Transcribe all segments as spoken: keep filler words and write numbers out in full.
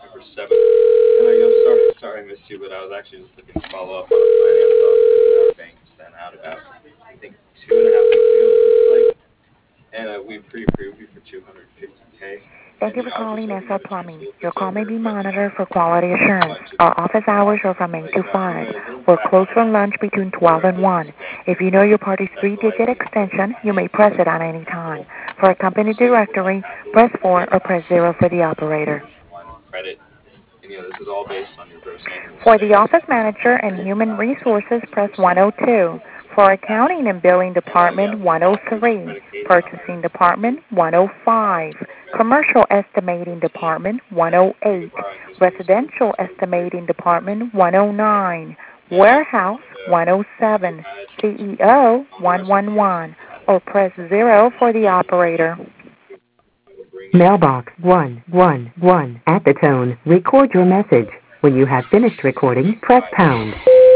October seventh. And uh, yo, sorry, sorry I missed you, but I was actually just looking to follow up on a finance offer that our bank sent out about, I think, two and a half weeks ago, it looks like. And uh, we pre-approved you for two hundred fifty k. Thank And you you for know, I was just calling hoping S you L had a chance to Plumbing. look Your this call may over, be but you know, monitored for I quality wanted to assurance. budget Our for office the hours are offer. from eight But to you know, I feel five. a little We're bad closed not for having lunch you between for twelve our and one. business bank. If you know your party's That's the three-digit license for extension, you may financing press it at for any time. capital. For a company So you can have directory, capital press to four pay or off press zero for the operator. line of credit. And you know, this is all based on your gross annual For the sales office of manager and three human thousand resources, press two one oh seventy-five two. For accounting and billing And uh, yeah, department, the offer is one oh three. predicated on your Purchasing department, one oh five. Commercial estimating department, one oh eight. borrowing history is good. Residential So great. estimating department, one oh nine. And uh, Warehouse, and, uh, one oh seven. add C E O, all the one rest of the one one. Or press stuff that zero for the operator. will bring in. Mailbox one one one. At the tone, record your message. When you have finished recording, press pound.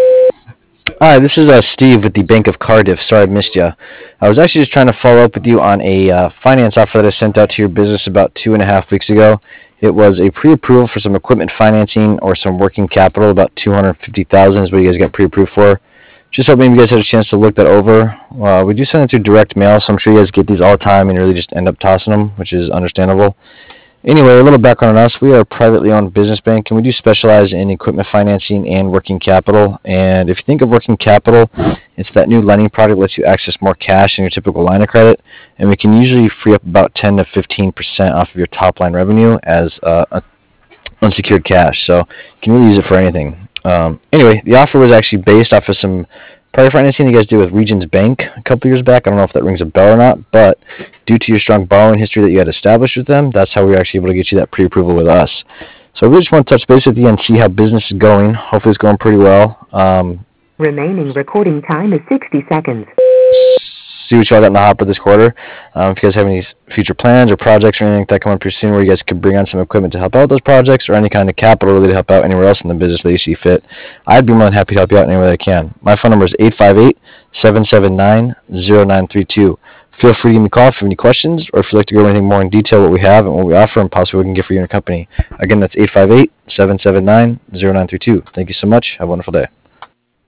Hi, this is uh, Steve with the Bank of Cardiff. Sorry I missed you. I was actually just trying to follow up with you on a uh, finance offer that I sent out to your business about two and a half weeks ago. It was a pre-approval for some equipment financing or some working capital, about two hundred fifty thousand dollars is what you guys got pre-approved for. Just hope maybe you guys had a chance to look that over. Uh, we do send it through direct mail, so I'm sure you guys get these all the time and you really just end up tossing them, which is understandable. Anyway, a little background on us. We are a privately owned business bank, and we do specialize in equipment financing and working capital. And if you think of working capital, it's that new lending product that lets you access more cash than your typical line of credit. And we can usually free up about ten to fifteen percent off of your top line revenue as uh, unsecured cash. So you can really use it for anything. Um, anyway, the offer was actually based off of some prior financing you guys did with Regions Bank a couple years back. I don't know if that rings a bell or not, but due to your strong borrowing history that you had established with them, that's how we were actually able to get you that pre-approval with us. So I really just want to touch base with you and see how business is going. Hopefully it's going pretty well. Um, Remaining recording time is sixty seconds. see what y'all got in the hopper this quarter. Um, if you guys have any future plans or projects or anything like that coming up pretty soon where you guys could bring on some equipment to help out those projects or any kind of capital really to help out anywhere else in the business that you see fit, I'd be more than happy to help you out anywhere that I can. My phone number is eight five eight, seven seven nine, zero nine three two. Feel free to give me a call if you have any questions or if you'd like to go over anything more in detail what we have and what we offer and possibly what we can get for you and your company. Again, that's eight five eight, seven seven nine, zero nine three two. Thank you so much. Have a wonderful day.